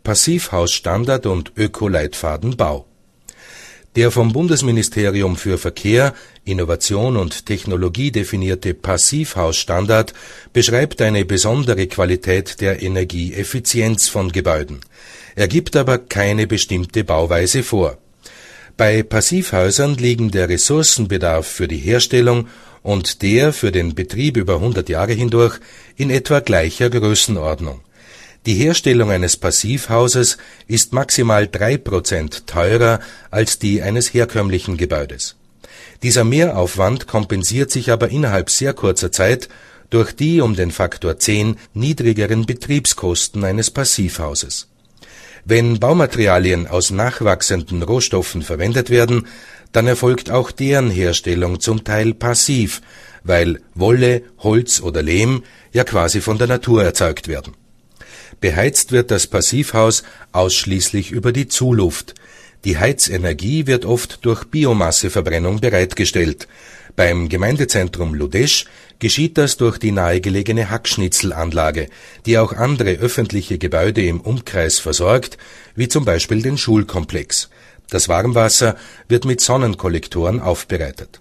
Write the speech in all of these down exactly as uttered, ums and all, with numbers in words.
Passivhausstandard und Ökoleitfaden Bau. Der vom Bundesministerium für Verkehr, Innovation und Technologie definierte Passivhausstandard beschreibt eine besondere Qualität der Energieeffizienz von Gebäuden. Er gibt aber keine bestimmte Bauweise vor. Bei Passivhäusern liegen der Ressourcenbedarf für die Herstellung und der für den Betrieb über hundert Jahre hindurch in etwa gleicher Größenordnung. Die Herstellung eines Passivhauses ist maximal drei Prozent teurer als die eines herkömmlichen Gebäudes. Dieser Mehraufwand kompensiert sich aber innerhalb sehr kurzer Zeit durch die um den Faktor zehn niedrigeren Betriebskosten eines Passivhauses. Wenn Baumaterialien aus nachwachsenden Rohstoffen verwendet werden, dann erfolgt auch deren Herstellung zum Teil passiv, weil Wolle, Holz oder Lehm ja quasi von der Natur erzeugt werden. Beheizt wird das Passivhaus ausschließlich über die Zuluft. Die Heizenergie wird oft durch Biomasseverbrennung bereitgestellt. Beim Gemeindezentrum Ludesch geschieht das durch die nahegelegene Hackschnitzelanlage, die auch andere öffentliche Gebäude im Umkreis versorgt, wie zum Beispiel den Schulkomplex. Das Warmwasser wird mit Sonnenkollektoren aufbereitet.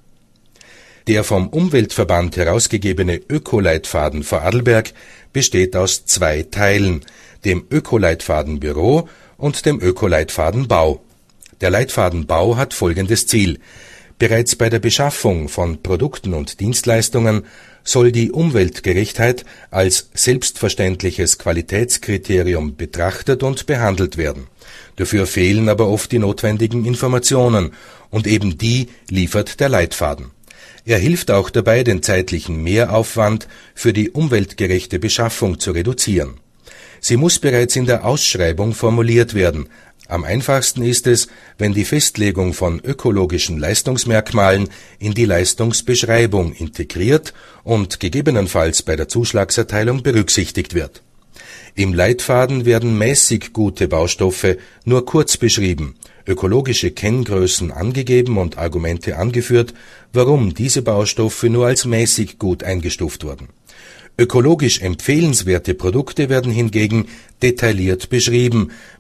Der vom Umweltverband herausgegebene Ökoleitfaden Vorarlberg besteht aus zwei Teilen, dem Ökoleitfaden Büro und dem Ökoleitfaden Bau. Der Leitfaden Bau hat folgendes Ziel: Bereits bei der Beschaffung von Produkten und Dienstleistungen soll die Umweltgerechtheit als selbstverständliches Qualitätskriterium betrachtet und behandelt werden. Dafür fehlen aber oft die notwendigen Informationen, und eben die liefert der Leitfaden. Er hilft auch dabei, den zeitlichen Mehraufwand für die umweltgerechte Beschaffung zu reduzieren. Sie muss bereits in der Ausschreibung formuliert werden. Am einfachsten ist es, wenn die Festlegung von ökologischen Leistungsmerkmalen in die Leistungsbeschreibung integriert und gegebenenfalls bei der Zuschlagserteilung berücksichtigt wird. Im Leitfaden werden mäßig gute Baustoffe nur kurz beschrieben, ökologische Kenngrößen angegeben und Argumente angeführt, warum diese Baustoffe nur als mäßig gut eingestuft wurden. Ökologisch empfehlenswerte Produkte werden hingegen detailliert beschrieben,